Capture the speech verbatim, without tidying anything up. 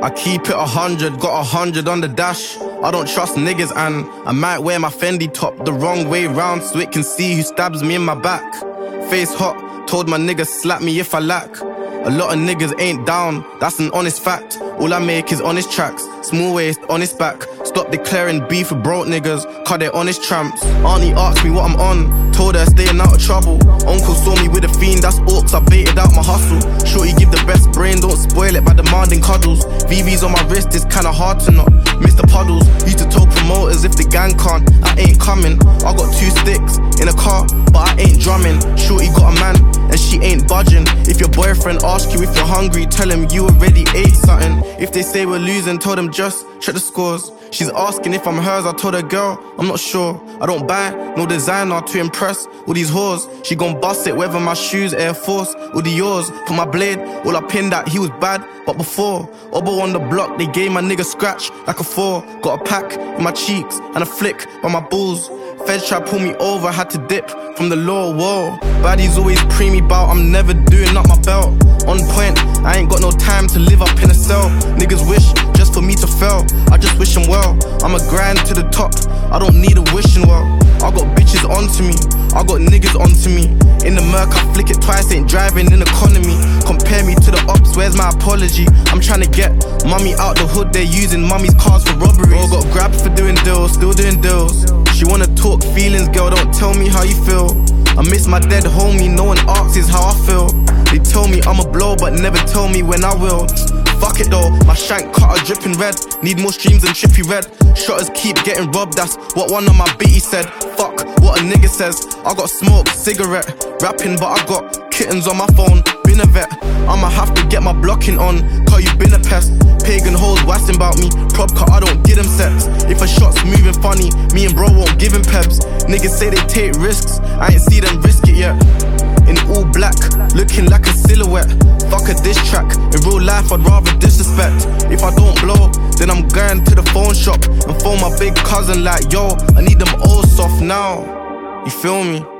I keep it a hundred, got a hundred on the dash. I don't trust niggas and I might wear my Fendi top the wrong way round so it can see who stabs me in my back. Face hot, told my niggas slap me if I lack. A lot of niggas ain't down, that's an honest fact. All I make is honest tracks, small waist, honest back. Stop declaring beef with broke niggas, cause they're honest tramps. Auntie asked me what I'm on, told her staying out of trouble. Uncle saw me with a fiend, that's orcs, I baited out my hustle. Shorty give the best brain, don't spoil it by demanding cuddles. V V's on my wrist, it's kinda hard to not miss the puddles. Used to tell promoters if the gang can't, I ain't coming. I got two sticks in a car, but I ain't drumming. Shorty got a man, and she ain't budging. If your boyfriend asks you if you're hungry, tell him you already ate something. If they say we're losing, tell them just check the scores. She's asking if I'm hers, I told her, girl, I'm not sure. I don't buy no designer to impress all these whores. She gon' bust it, whether my shoes, Air Force, or the yours. For my blade, all I pinned that he was bad, but before Obo on the block, they gave my nigga scratch like a four. Got a pack in my cheeks and a flick on my balls. Feds try pull me over, had to dip from the lower wall. Baddies always pre me bout, I'm never doing up my belt. On point, I ain't got no time to live up in a cell. Niggas wish just for me to fail, I just wish them well. I'ma grind to the top, I don't need a wishing well. I got bitches onto me, I got niggas onto me. In the murk, I flick it twice, ain't driving in economy. Compare me to the ops, where's my apology? I'm trying to get mommy out the hood, they're using mommy's cars for robberies. Bro got grabbed for doing deals, still doing deals. She wanna talk feelings, girl, don't tell me how you feel. I miss my dead homie, no one asks how I feel. They tell me I'ma blow, but never tell me when I will. Fuck it though, my shank cutter dripping red. Need more streams than Trippy Red. Shotters keep getting robbed, that's what one of my bitties said. Fuck what a nigga says. I got smoke, cigarette, rapping, but I got kittens on my phone. Been a vet, I'ma have to get my blocking on, cause you been a pest. Pagan hoes waxing about me, prop cut, I don't give them sex. If a shot's moving funny, me and bro won't give him peps. Niggas say they take risks, I ain't see them risk it yet. In all black, looking like a silhouette. Fuck a diss track, in real life I'd rather disrespect. If I don't blow, then I'm going to the phone shop and phone my big cousin like, yo, I need them all soft now. You feel me?